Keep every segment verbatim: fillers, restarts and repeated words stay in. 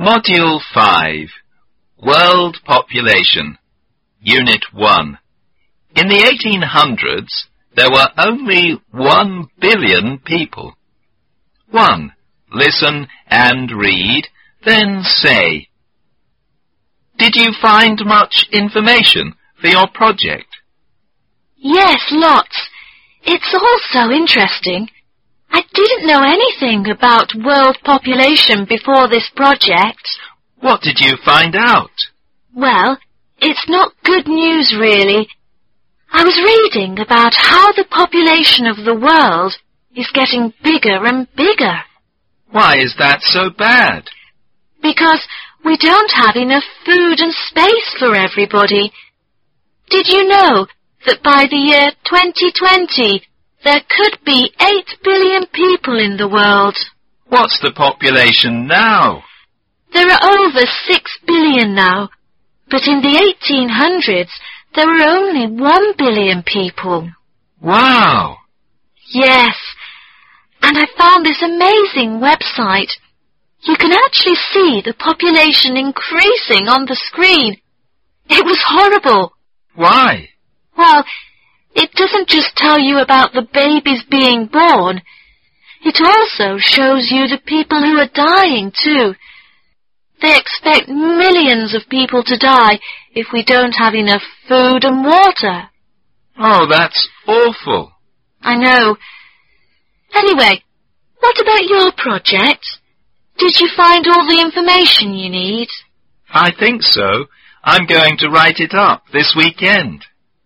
Module five, World Population, Unit one. In the eighteen hundreds, there were only one billion people. one. Listen and read, then say. Did you find much information for your project? Yes, lots. It's all so interesting. I didn't know anything about world population before this project. What did you find out? Well, it's not good news, really. I was reading about how the population of the world is getting bigger and bigger. Why is that so bad? Because we don't have enough food and space for everybody. Did you know that by the year twenty twenty, there could be eight billion people in the world? What's the population now? There are over six billion now, but in the eighteen hundreds, there were only one billion people. Wow! Yes, and I found this amazing website. You can actually see the population increasing on the screen. It was horrible. Why? Well, it doesn't just tell you about the babies being born. It also shows you the people who are dying, too. They expect millions of people to die if we don't have enough food and water. Oh, that's awful. I know. Anyway, what about your project? Did you find all the information you need? I think so. I'm going to write it up this weekend.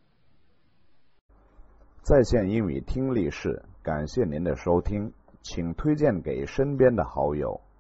在线英语听力室，感谢您的收听，请推荐给身边的好友。